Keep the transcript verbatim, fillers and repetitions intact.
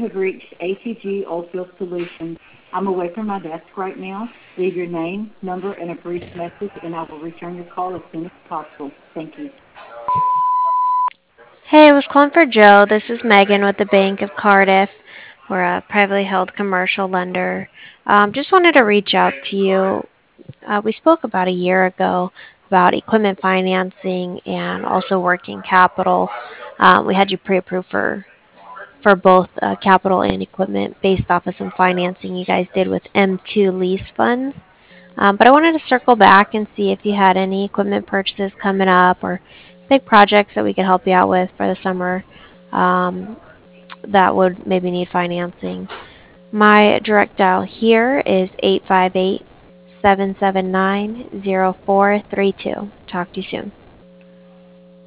have reached A T G Oilfield Solutions. I'm away from my desk right now. Leave your name, number, and a brief message, and I will return your call as soon as possible. Thank you. Hey, I was calling for Joe. This is Megan with the Bank of Cardiff. We're a privately held commercial lender. Um, just wanted to reach out to you. Uh, we spoke about a year ago about equipment financing and also working capital. Um, we had you pre-approved for for both uh, capital and equipment based off of some financing you guys did with M two lease funds. Um, but I wanted to circle back and see if you had any equipment purchases coming up or big projects that we could help you out with for the summer um, that would maybe need financing. My direct dial here is eight five eight, seven seven nine, zero four three two. Talk to you soon.